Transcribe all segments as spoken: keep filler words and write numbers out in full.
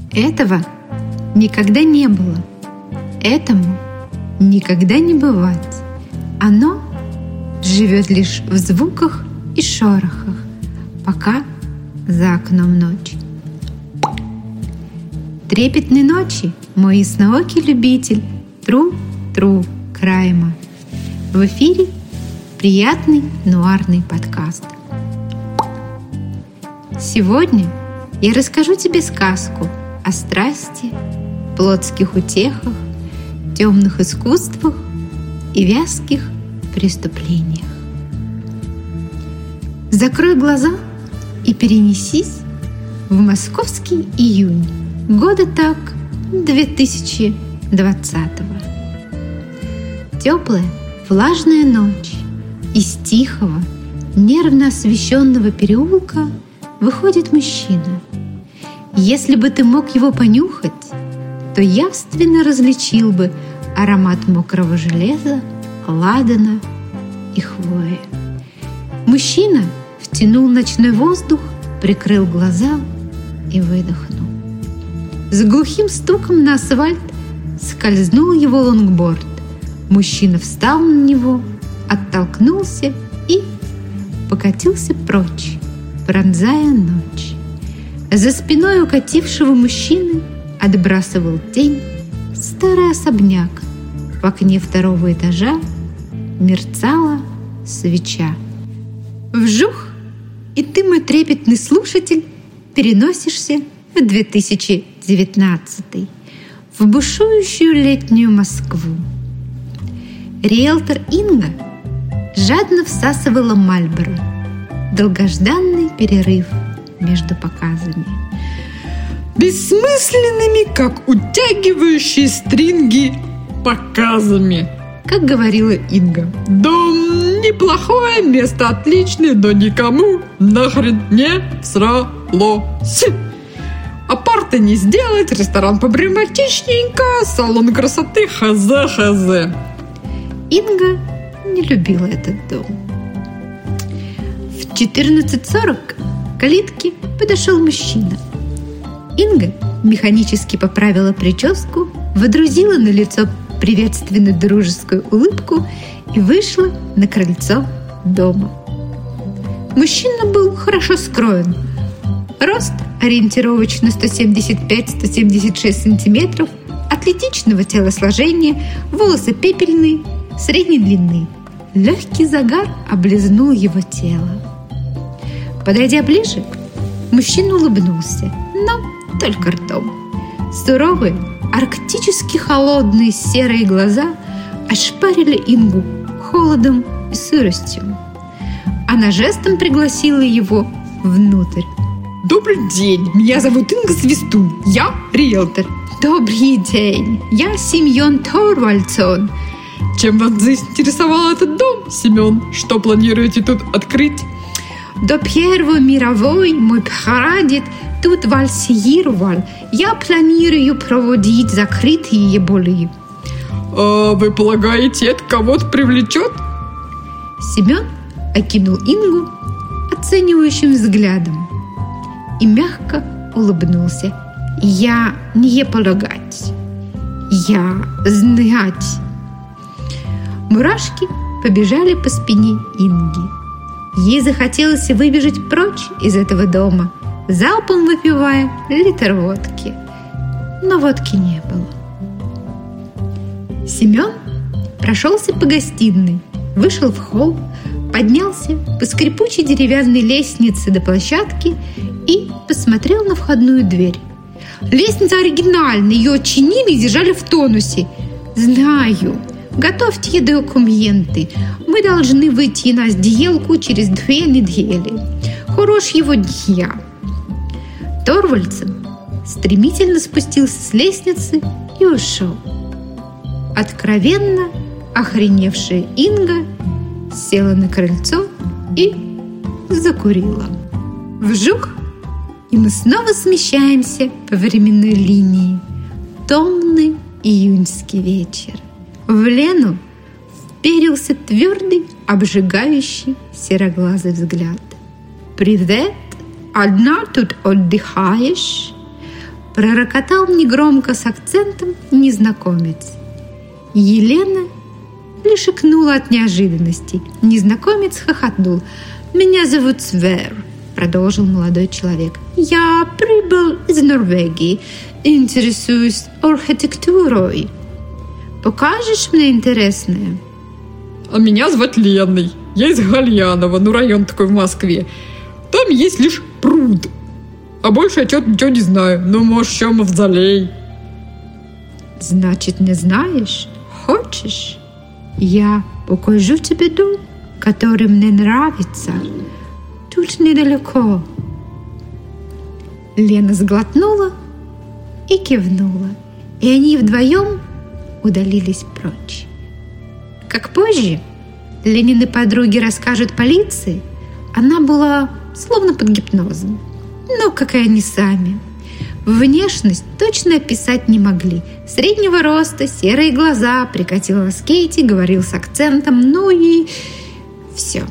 Этого никогда не было. Этому никогда не бывать. Оно живет лишь в звуках и шорохах, пока за окном ночь. Трепетной ночи, мой ясноокий любитель, тру-тру крайма. В эфире приятный нуарный подкаст. Сегодня я расскажу тебе сказку о страсти, плотских утехах, темных искусствах и вязких преступлениях. Закрой глаза и перенесись в московский июнь, года так две тысячи двадцатого. Теплая, влажная ночь. Из тихого, нервно освещенного переулка выходит мужчина. Если бы ты мог его понюхать, то явственно различил бы аромат мокрого железа, ладана и хвои. Мужчина втянул ночной воздух, прикрыл глаза и выдохнул. С глухим стуком на асфальт скользнул его лонгборд. Мужчина встал на него, оттолкнулся и покатился прочь, пронзая ночь. За спиной укатившего мужчины отбрасывал тень старый особняк. В окне второго этажа мерцала свеча. Вжух, и ты, мой трепетный слушатель, переносишься в две тысячи девятнадцатый, в бушующую летнюю Москву. Риэлтор Инга жадно всасывала Мальборо. Долгожданный перерыв между показами. Бессмысленными, как утягивающие стринги, показами, как говорила Инга. Дом неплохое, место отличное, но никому нахрен не всралось. Апарта не сделать, ресторан побрематичненько, салон красоты хз-хз. Инга не любила этот дом. В четырнадцать сорок к калитке подошел мужчина. Инга механически поправила прическу, водрузила на лицо приветственную дружескую улыбку и вышла на крыльцо дома. Мужчина был хорошо скроен. Рост ориентировочно сто семьдесят пять - сто семьдесят шесть сантиметров, атлетичного телосложения, волосы пепельные, средней длины. Легкий загар облизнул его тело. Подойдя ближе, мужчина улыбнулся, но только ртом. Суровые, арктически холодные серые глаза ошпарили Ингу холодом и сыростью. Она жестом пригласила его внутрь. Добрый день, меня зовут Инга Свистун, я риэлтор. Добрый день, я Семен Торвальдсон. Чем вас заинтересовал этот дом, Семен? Что планируете тут открыть? До Первой мировой мой прадед тут вальсировал. Я планирую проводить закрытые боли. А вы полагаете, это кого-то привлечет? Семен окинул Ингу оценивающим взглядом и мягко улыбнулся. Я не полагать, я знать. Мурашки побежали по спине Инги. Ей захотелось выбежать прочь из этого дома, залпом выпивая литр водки. Но водки не было. Семен прошелся по гостиной, вышел в холл, поднялся по скрипучей деревянной лестнице до площадки и посмотрел на входную дверь. Лестница оригинальная, ее чинили и держали в тонусе. Знаю. Готовьте документы. Мы должны выйти на сделку через две недели. Хорошего дня. Торвальдсон стремительно спустился с лестницы и ушел. Откровенно охреневшая Инга села на крыльцо и закурила. Вжух, и мы снова смещаемся по временной линии. Томный июньский вечер. В Лену вперился твердый, обжигающий сероглазый взгляд. «Привет! Одна тут отдыхаешь?» пророкотал негромко с акцентом незнакомец. Елена лишь икнула от неожиданности. Незнакомец хохотнул. «Меня зовут Свер», — продолжил молодой человек. «Я прибыл из Норвегии. Интересуюсь архитектурой. Покажешь мне интересное?» А меня звать Леной. Я из Гальянова, ну район такой в Москве. Там есть лишь пруд. А больше я что-то ничего не знаю. Ну, может, еще мавзолей. «Значит, не знаешь? Хочешь? Я покажу тебе дом, который мне нравится. Тут недалеко». Лена сглотнула и кивнула, и они вдвоем удалились прочь. Как позже Ленины подруги расскажут полиции, она была словно под гипнозом. Ну, как и они сами. Внешность точно описать не могли. Среднего роста, серые глаза, прикатила скейти, говорил с акцентом, ну и все.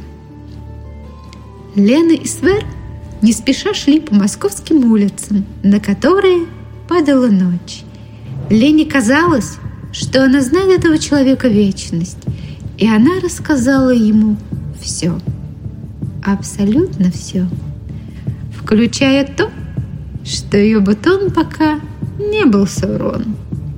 Лена и Свер не спеша шли по московским улицам, на которые падала ночь. Лене казалось, что она знает этого человека вечность, и она рассказала ему все, абсолютно все, включая то, что ее бутон пока не был сорван.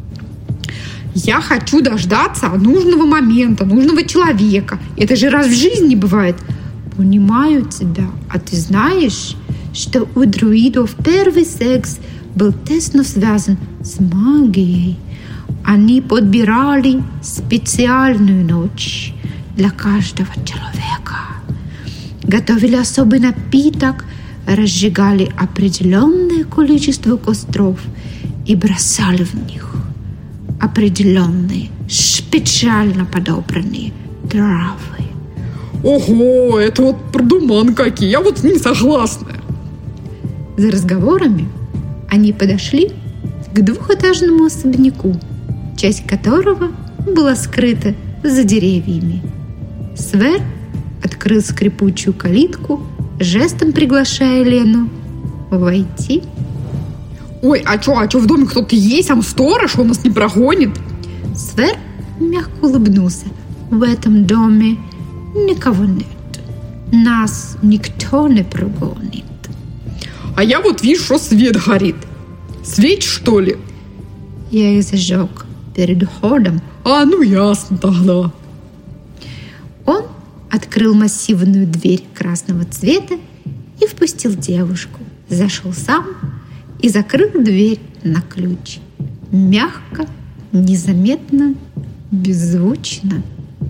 Я хочу дождаться нужного момента, нужного человека. Это же раз в жизни бывает. Понимаю тебя, а ты знаешь, что у друидов первый секс был тесно связан с магией. Они подбирали специальную ночь для каждого человека. Готовили особый напиток, разжигали определенное количество костров и бросали в них определенные, специально подобранные травы. Ого, это вот продуман какие, я вот не согласна. За разговорами они подошли к двухэтажному особняку, часть которого была скрыта за деревьями. Свер открыл скрипучую калитку, жестом приглашая Лену войти. Ой, а что, а что в доме кто-то есть? Там сторож, он нас не прогонит? Свер мягко улыбнулся. В этом доме никого нет. Нас никто не прогонит. А я вот вижу, что свет горит. Свеч, что ли? Я их зажег перед уходом. А, ну ясно тогда. Он открыл массивную дверь красного цвета и впустил девушку. Зашел сам и закрыл дверь на ключ. Мягко, незаметно, беззвучно.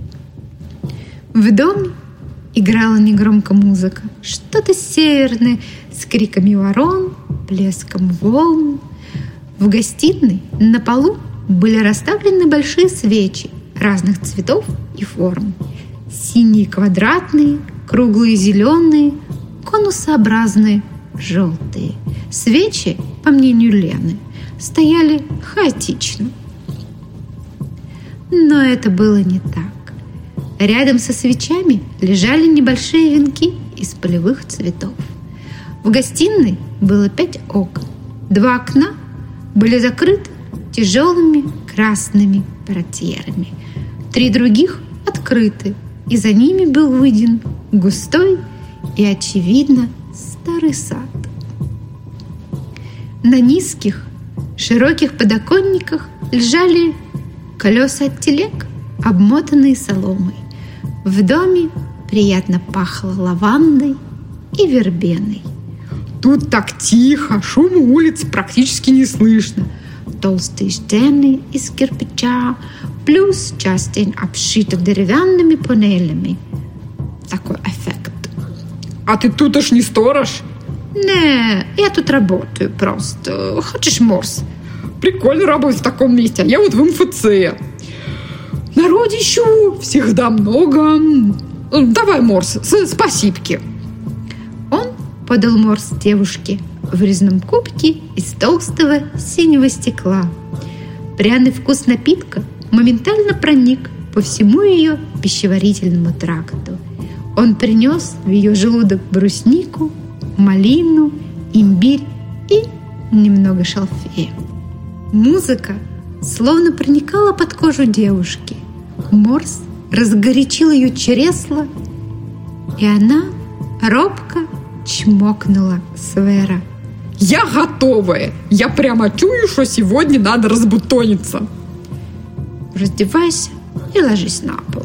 В доме играла негромко музыка. Что-то северное с криками ворон, плеском волн. В гостиной на полу были расставлены большие свечи разных цветов и форм. Синие квадратные, круглые зеленые, конусообразные желтые. Свечи, по мнению Лены, стояли хаотично. Но это было не так. Рядом со свечами лежали небольшие венки из полевых цветов. В гостиной было пять окон. Два окна были закрыты тяжелыми красными портьерами. Три других открыты, и за ними был виден густой и, очевидно, старый сад. На низких, широких подоконниках лежали колеса от телег, обмотанные соломой. В доме приятно пахло лавандой и вербеной. Тут так тихо, шума улиц практически не слышно. Толстые стены из кирпича, плюс часть стен обшита деревянными панелями. Такой эффект. А ты тут уж не сторож? Не, я тут работаю просто. Хочешь морс? Прикольно работать в таком месте. А я вот в эм эф цэ. Народищу всегда много. Давай морс, спасибки. Он подал морс девушке в резном кубке из толстого синего стекла. Пряный вкус напитка моментально проник по всему ее пищеварительному тракту. Он принес в ее желудок бруснику, малину, имбирь и немного шалфея. Музыка словно проникала под кожу девушки. Морс разгорячил ее чресло, и она робко чмокнула Свера. Я готовая! Я прямо чую, что сегодня надо разбутониться. Раздевайся и ложись на пол.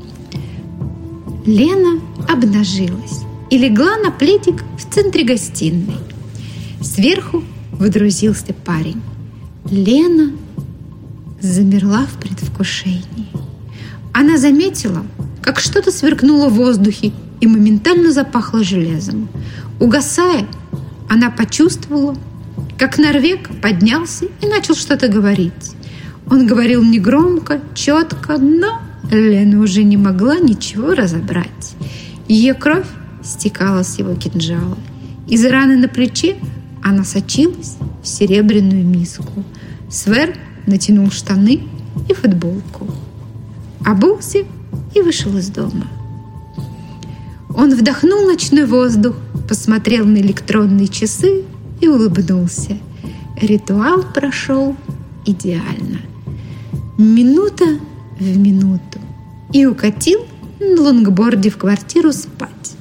Лена обнажилась и легла на пледик в центре гостиной. Сверху выдрузился парень. Лена замерла в предвкушении. Она заметила, как что-то сверкнуло в воздухе и моментально запахло железом. Угасая, она почувствовала, как Норвег поднялся и начал что-то говорить. Он говорил негромко, четко, но Лена уже не могла ничего разобрать. Ее кровь стекала с его кинжала. Из раны на плече она сочилась в серебряную миску. Свер натянул штаны и футболку, обулся и вышел из дома. Он вдохнул ночной воздух, посмотрел на электронные часы и улыбнулся. Ритуал прошел идеально. Минута в минуту. И укатил на лонгборде в квартиру спать.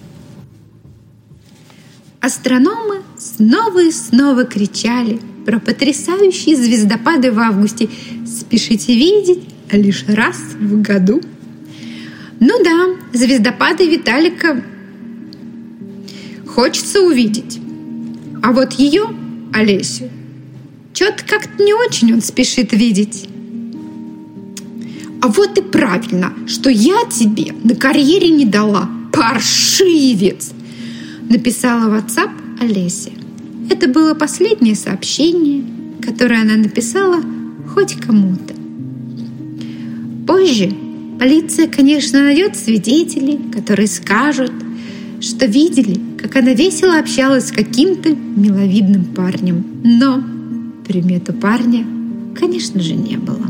Астрономы снова и снова кричали про потрясающие звездопады в августе. Спешите видеть лишь раз в году. Ну да, звездопады Виталика хочется увидеть. А вот ее, Олесю, что-то как-то не очень он спешит видеть. А вот и правильно, что я тебе на карьере не дала, паршивец, написала в WhatsApp Олеся. Это было последнее сообщение, которое она написала хоть кому-то. Позже полиция, конечно, найдет свидетелей, которые скажут, что видели, как она весело общалась с каким-то миловидным парнем. Но примет у парня, конечно же, не было.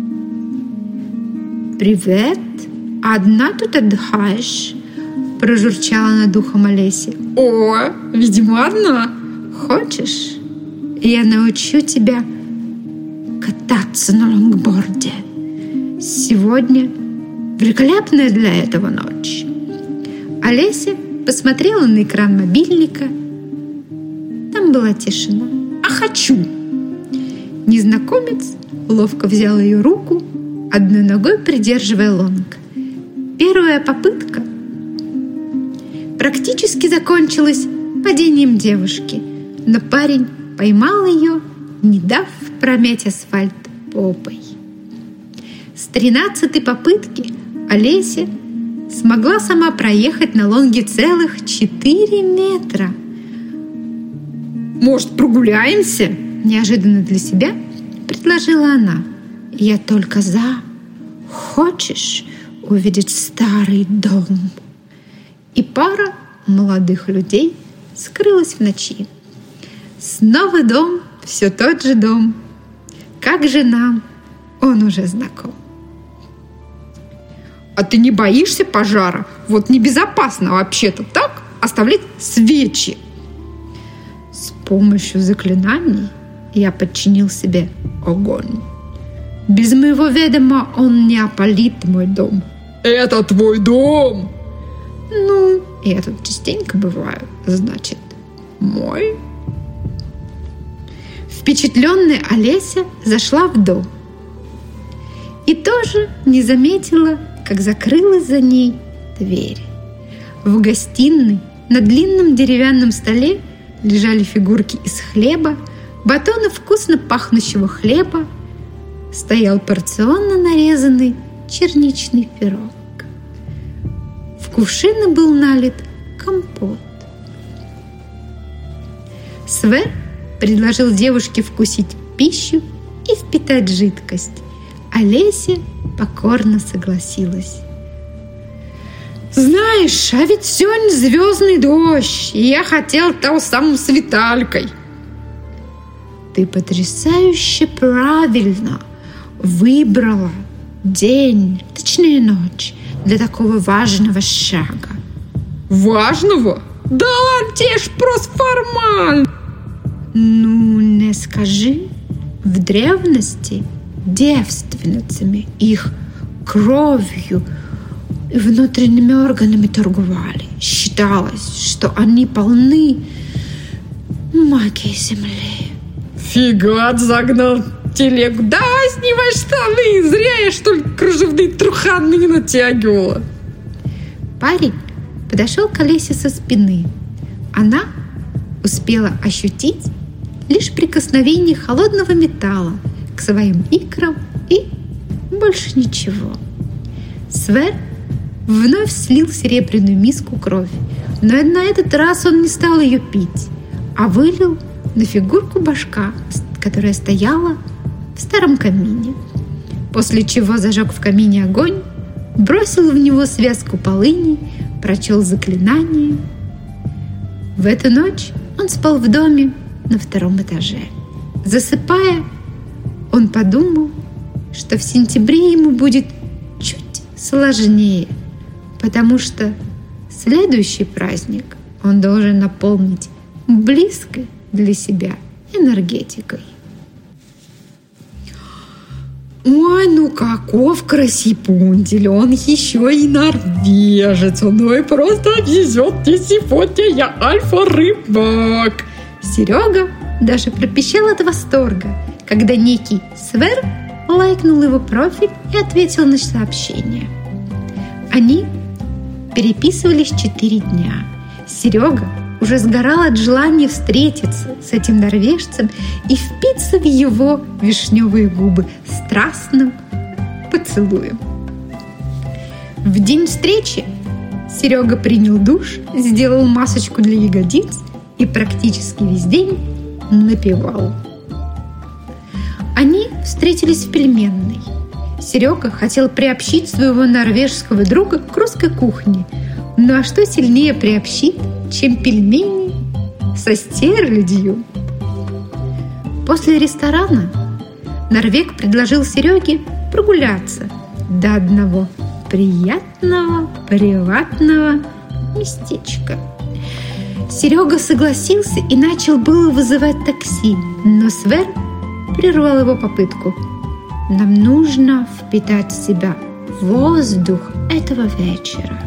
«Привет! Одна тут отдыхаешь?» — прожурчала над ухом Олеси. О, видимо, одна. «Хочешь, я научу тебя кататься на лонгборде? Сегодня великолепная для этого ночь». Олеся посмотрела на экран мобильника. Там была тишина. «А хочу!» Незнакомец ловко взял ее руку, одной ногой придерживая лонг. Первая попытка практически закончилась падением девушки, но парень поймал ее, не дав промять асфальт попой. С тринадцатой попытки Олеся смогла сама проехать на лонге целых четыре метра. «Может, прогуляемся?» Неожиданно для себя предложила она. «Я только за. Хочешь увидеть старый дом?» И пара молодых людей скрылась в ночи. Снова дом, все тот же дом. Как же нам он уже знаком. А ты не боишься пожара? Вот небезопасно вообще-то так оставлять свечи. С помощью заклинаний я подчинил себе огонь. Без моего ведома он не опалит мой дом. Это твой дом? Ну, я тут частенько бываю, значит, мой. Впечатленная Олеся зашла в дом и тоже не заметила, как закрылась за ней дверь. В гостиной на длинном деревянном столе лежали фигурки из хлеба, батоны вкусно пахнущего хлеба, стоял порционно нарезанный черничный пирог. В кувшины был налит компот. Свер предложил девушке вкусить пищу и впитать жидкость. Олеся покорно согласилась. Знаешь, а ведь сегодня звездный дождь, и я хотел того самого с Виталькой. Ты потрясающе правильно выбрала день, точнее ночь, для такого важного шага. Важного? Да ладно, тебе ж просто формально. Ну, не скажи, в древности девственницами, их кровью и внутренними органами торговали. Считалось, что они полны магией земли. Фига, загнал телегу. Давай снимай штаны, зря я, что ли, кружевные труханы натягивала. Парень подошел к Олесе со спины. Она успела ощутить лишь прикосновение холодного металла к своим икрам и больше ничего. Свер вновь слил в серебряную миску кровь, но на этот раз он не стал ее пить, а вылил на фигурку башка, которая стояла в старом камине. После чего зажег в камине огонь, бросил в него связку полыни, прочел заклинание. В эту ночь он спал в доме на втором этаже. Засыпая, он подумал, что в сентябре ему будет чуть сложнее, потому что следующий праздник он должен наполнить близкой для себя энергетикой. Ой, ну каков красипундель, он еще и норвежец, он ой, просто везет мне сегодня, я альфа-рыбак. Серега даже пропищал от восторга, когда некий Свер лайкнул его профиль и ответил на сообщение. Они переписывались четыре дня. Серега уже сгорал от желания встретиться с этим норвежцем и впиться в его вишневые губы страстным поцелуем. В день встречи Серега принял душ, сделал масочку для ягодиц и практически весь день напевал. Они встретились в пельменной. Серега хотел приобщить своего норвежского друга к русской кухне. Ну а что сильнее приобщит, чем пельмени со стерлядью? После ресторана норвег предложил Сереге прогуляться до одного приятного приватного местечка. Серега согласился и начал было вызывать такси, но Свер прервал его попытку. Нам нужно впитать в себя воздух этого вечера.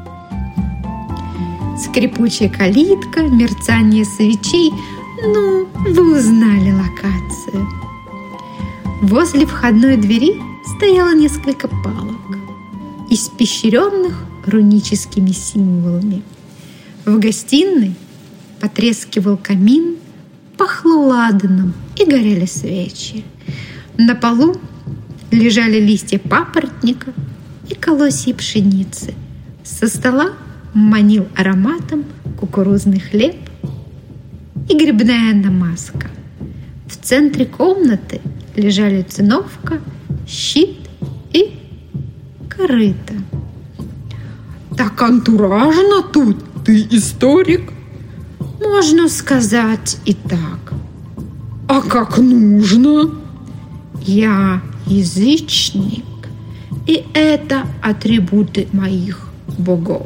Скрипучая калитка, мерцание свечей. Ну, вы узнали локацию. Возле входной двери стояло несколько палок, испещренных руническими символами. В гостиной потрескивал камин, пахло ладаном и горели свечи. На полу лежали листья папоротника и колосья пшеницы. Со стола манил ароматом кукурузный хлеб и грибная намазка. В центре комнаты лежали циновка, щит и корыто. Так антуражно тут, ты историк? Можно сказать и так. А как нужно? Я язычник, и это атрибуты моих богов.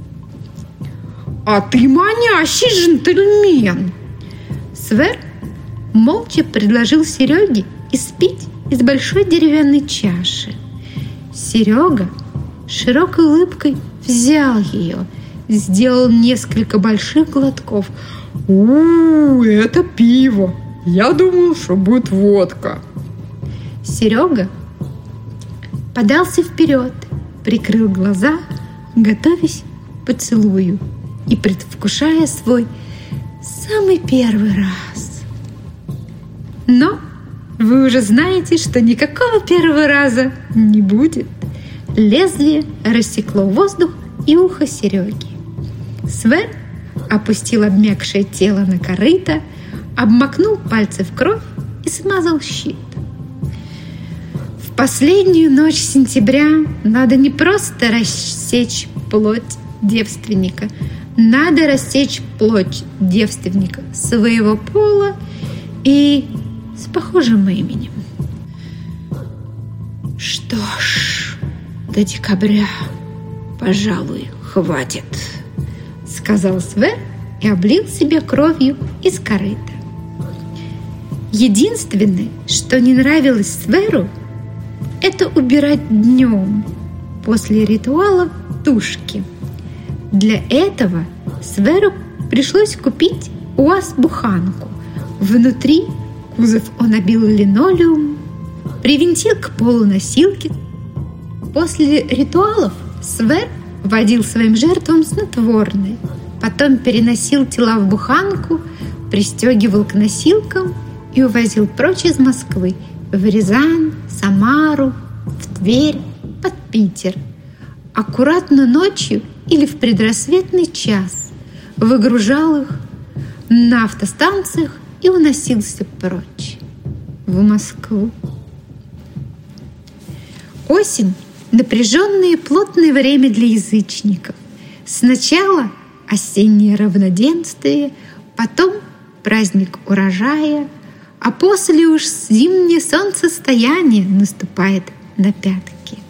А ты манящий джентльмен. Свер молча предложил Сереге испить из большой деревянной чаши. Серега широкой улыбкой взял ее, сделал несколько больших глотков. У, это пиво. Я думал, что будет водка. Серега подался вперед, прикрыл глаза, готовясь к поцелую и предвкушая свой самый первый раз. Но вы уже знаете, что никакого первого раза не будет. Лезвие рассекло воздух и ухо Сереги. Свер опустил обмякшее тело на корыто, обмакнул пальцы в кровь и смазал щит. В последнюю ночь сентября надо не просто рассечь плоть девственника, надо рассечь плоть девственника своего пола и с похожим именем. Что ж, до декабря, пожалуй, хватит, сказал Свер и облил себя кровью из корыта. Единственное, что не нравилось Сверу, это убирать днем после ритуала тушки. Для этого Сверу пришлось купить УАЗ-буханку. Внутри кузов он обил линолеум, привинтил к полу носилки. После ритуалов Свер водил своим жертвам снотворное, потом переносил тела в буханку, пристегивал к носилкам и увозил прочь из Москвы в Рязань, Самару, в Тверь, под Питер. Аккуратно ночью или в предрассветный час выгружал их на автостанциях и уносился прочь, в Москву. Осень – напряженное и плотное время для язычников. Сначала осеннее равноденствие, потом праздник урожая, а после уж зимнее солнцестояние наступает на пятки.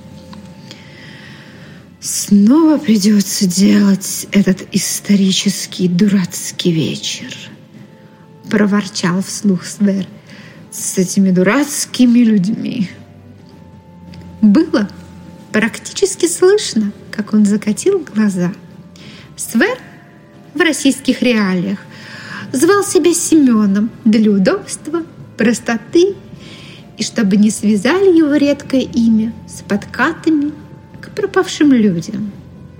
«Снова придется делать этот исторический дурацкий вечер», — проворчал вслух Свер, — «с этими дурацкими людьми». Было практически слышно, как он закатил глаза. Свер в российских реалиях звал себя Семеном для удобства, простоты и чтобы не связали его редкое имя с подкатами к пропавшим людям.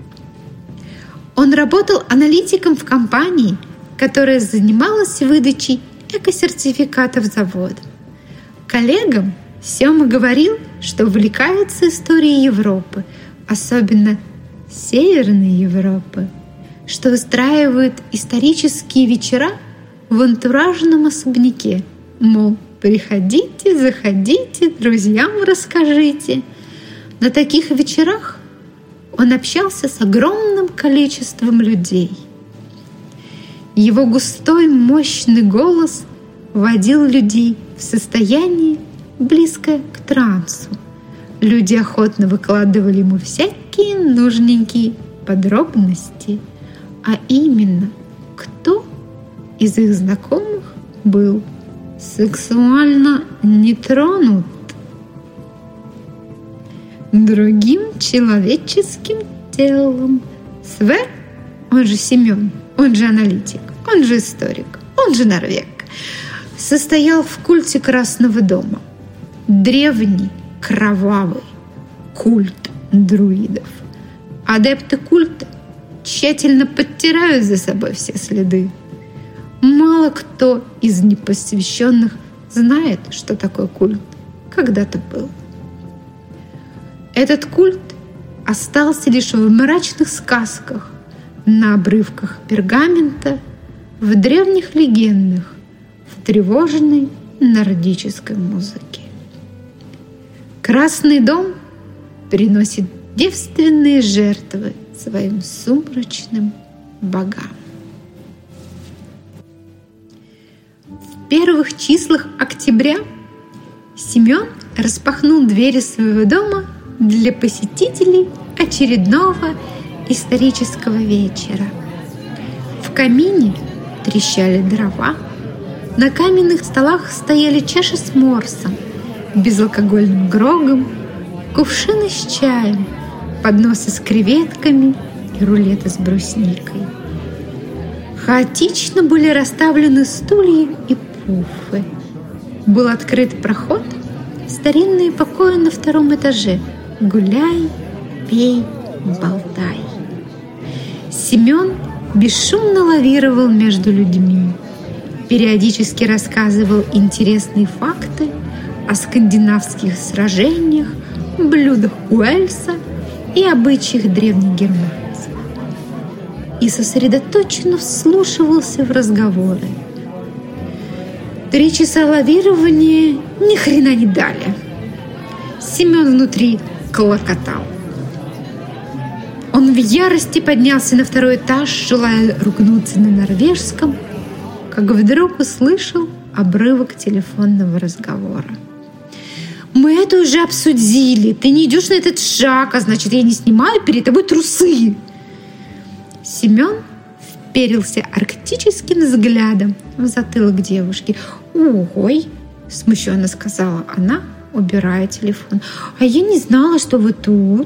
Он работал аналитиком в компании, которая занималась выдачей экосертификатов завода. Коллегам Сема говорил, что увлекается историей Европы, особенно Северной Европы, что устраивают исторические вечера в антуражном особняке. Мол, приходите, заходите, друзьям расскажите. На таких вечерах он общался с огромным количеством людей. Его густой, мощный голос вводил людей в состояние, близкое к трансу. Люди охотно выкладывали ему всякие нужненькие подробности, а именно, кто из их знакомых был сексуально не тронут другим человеческим телом. Свер, он же Семен, он же аналитик, он же историк, он же норвег, состоял в культе Красного дома. Древний, кровавый культ друидов. Адепты культа тщательно подтирают за собой все следы. Мало кто из непосвященных знает, что такое культ когда-то был. Этот культ остался лишь в мрачных сказках, на обрывках пергамента, в древних легендах, в тревожной нордической музыке. Красный дом приносит девственные жертвы своим сумрачным богам. В первых числах октября Семен распахнул двери своего дома для посетителей очередного исторического вечера. В камине трещали дрова, на каменных столах стояли чаши с морсом, безалкогольным грогом, кувшины с чаем, подносы с креветками и рулеты с брусникой. Хаотично были расставлены стулья и пуфы. Был открыт проход в старинные покои на втором этаже. Гуляй, пей, болтай. Семен бесшумно лавировал между людьми, периодически рассказывал интересные факты о скандинавских сражениях, блюдах Уэльса и обычаях древних германцев. И сосредоточенно вслушивался в разговоры. Три часа лавирования ни хрена не дали. Семен внутри клокотал. Он в ярости поднялся на второй этаж, желая ругнуться на норвежском, как вдруг услышал обрывок телефонного разговора. «Мы это уже обсудили. Ты не идешь на этот шаг, а значит, я не снимаю перед тобой трусы». Семен вперился арктически скептическим взглядом в затылок девушки. «Ой!» – смущенно сказала она, убирая телефон. «А я не знала, что вы тут».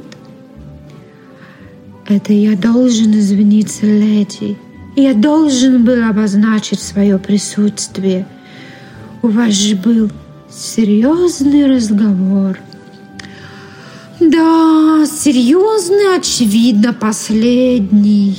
«Это я должен извиниться, леди. Я должен был обозначить свое присутствие. У вас же был серьезный разговор». «Да, серьезный, очевидно, последний».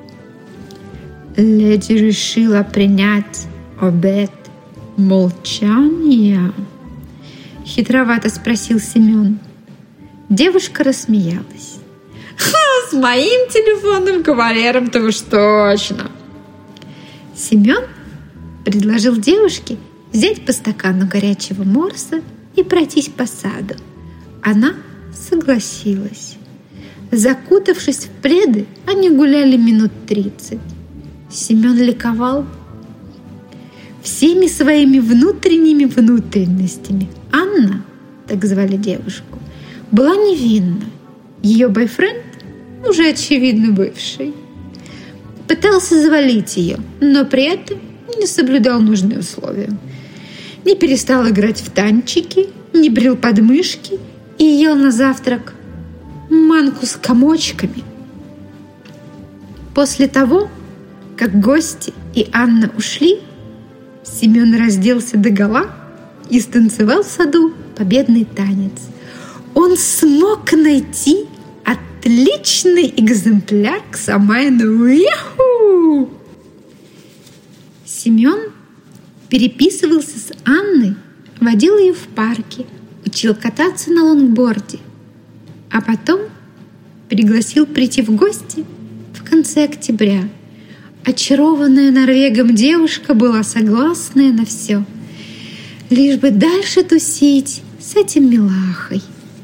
Леди решила принять обет молчания. Хитровато спросил Семен. Девушка рассмеялась. «С моим телефонным кавалером-то уж точно!» Семен предложил девушке взять по стакану горячего морса и пройтись по саду. Она согласилась. Закутавшись в пледы, они гуляли минут тридцать. Семен ликовал всеми своими внутренними внутренностями. Анна, так звали девушку, была невинна. Ее бойфренд, уже очевидно бывший, пытался завалить ее, но при этом не соблюдал нужные условия. Не перестал играть в танчики, не брил подмышки и ел на завтрак манку с комочками. После того, как гости и Анна ушли, Семен разделся догола и станцевал в саду победный танец. Он смог найти отличный экземпляр к Самайну. Яху! Семен переписывался с Анной, водил ее в парке, учил кататься на лонгборде, а потом пригласил прийти в гости в конце октября. Очарованная Норвегом девушка была согласная на все, лишь бы дальше тусить с этим милахой.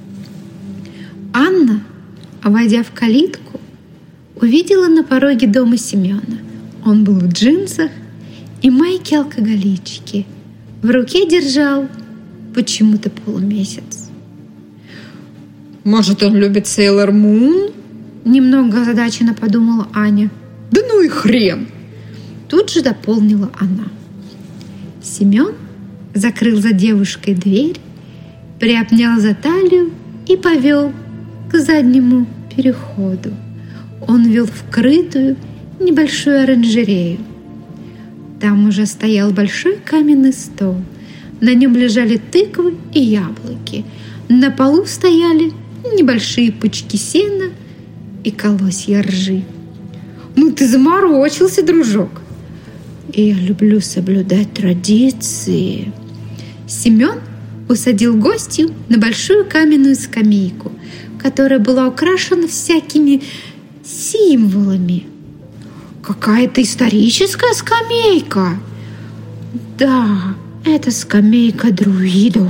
Анна, войдя в калитку, увидела на пороге дома Семена. Он был в джинсах и майке алкоголички. В руке держал почему-то полумесяц. «Может, он любит Сейлор Мун?» Немного озадаченно подумала Аня. «Да ну и хрен!» Тут же дополнила она. Семен закрыл за девушкой дверь, приобнял за талию и повел к заднему переходу. Он вел в крытую небольшую оранжерею. Там уже стоял большой каменный стол. На нем лежали тыквы и яблоки. На полу стояли небольшие пучки сена и колосья ржи. «Ну ты заморочился, дружок!» «Я люблю соблюдать традиции». Семен усадил гостью на большую каменную скамейку, которая была украшена всякими символами. «Какая-то историческая скамейка!» «Да, это скамейка друидов.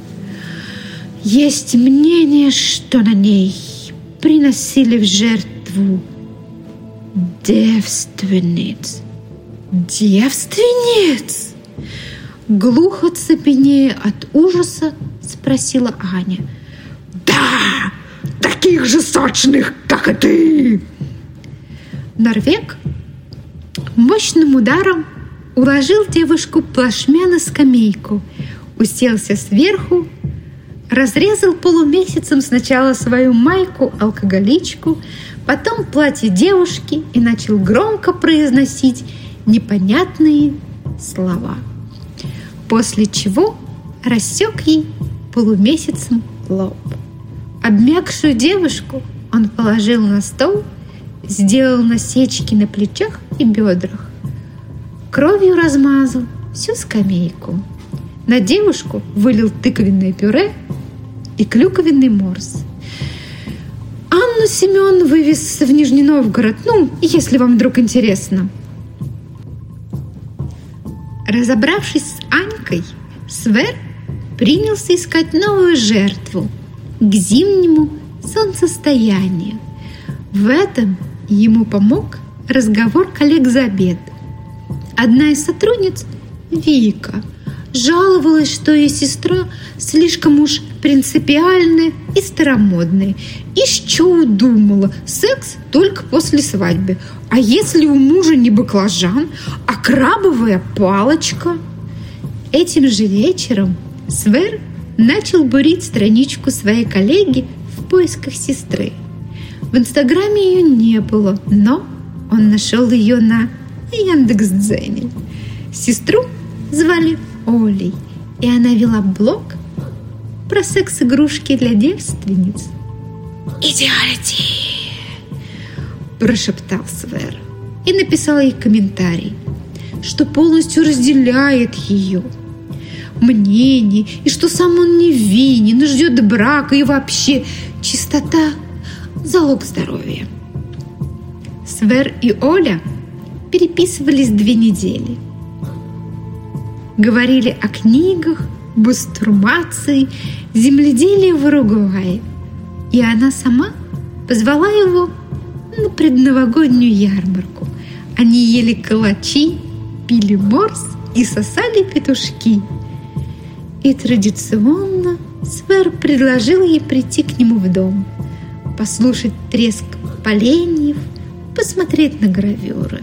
Есть мнение, что на ней приносили в жертву девственниц». «Девственниц?» Глухо цепенея от ужаса спросила Аня. «Да, таких же сочных, как и ты!» Норвег мощным ударом уложил девушку плашмя на скамейку, уселся сверху, разрезал полумесяцем сначала свою майку-алкоголичку, потом платье девушки и начал громко произносить непонятные слова. После чего рассек ей полумесяцем лоб. Обмякшую девушку он положил на стол, сделал насечки на плечах и бедрах. Кровью размазал всю скамейку. На девушку вылил тыквенное пюре и клюквенный морс. Анну Семен вывез в Нижний Новгород, ну, если вам вдруг интересно. Разобравшись с Анькой, Свер принялся искать новую жертву к зимнему солнцестоянию. В этом ему помог разговор коллег за обед. Одна из сотрудниц, Вика, жаловалась, что ее сестра слишком уж принципиальная и старомодная. И что удумала? Секс только после свадьбы. А если у мужа не баклажан, а крабовая палочка? Этим же вечером Свер начал бурить страничку своей коллеги в поисках сестры. В Инстаграме ее не было, но он нашел ее на Яндекс.Дзене. Сестру звали Олей, и она вела блог про секс-игрушки для девственниц. «Идеалити!» – прошептал Свер и написал ей комментарий, что полностью разделяет ее мнение, и что сам он невинен, и ждет брака, и вообще чистота – залог здоровья. Свер и Оля переписывались две недели. Говорили о книгах, бастурмации, земледелии в Уругвае. И она сама позвала его на предновогоднюю ярмарку. Они ели калачи, пили морс и сосали петушки. И традиционно Свер предложил ей прийти к нему в дом, послушать треск поленьев, посмотреть на гравюры.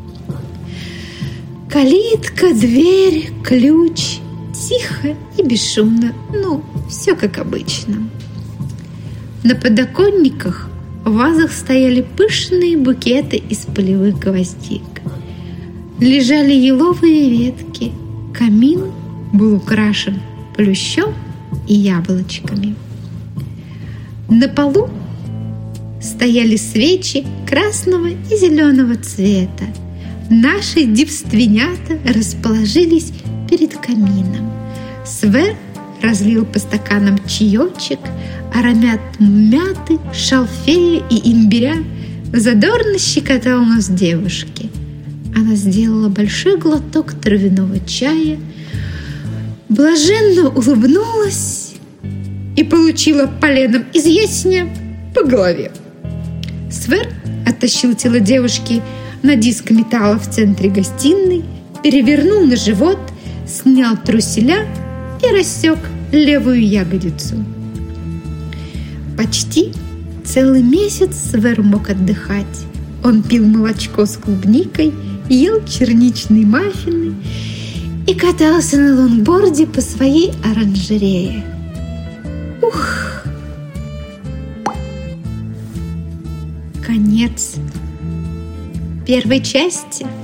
Калитка, дверь, ключ, тихо и бесшумно, ну, все как обычно. На подоконниках в вазах стояли пышные букеты из полевых гвоздик. Лежали еловые ветки, камин был украшен плющом и яблочками. На полу стояли свечи красного и зеленого цвета. Наши девственята расположились перед камином. Свер разлил по стаканам чаечек, аромат мяты, шалфея и имбиря задорно щекотал нос девушки. Она сделала большой глоток травяного чая, блаженно улыбнулась и получила поленом из ясеня по голове. Свер оттащил тело девушки на диск металла в центре гостиной, перевернул на живот, снял труселя и рассек левую ягодицу. Почти целый месяц Свер мог отдыхать. Он пил молочко с клубникой, ел черничные маффины и катался на лонгборде по своей оранжерее. Ух! Конец первой части.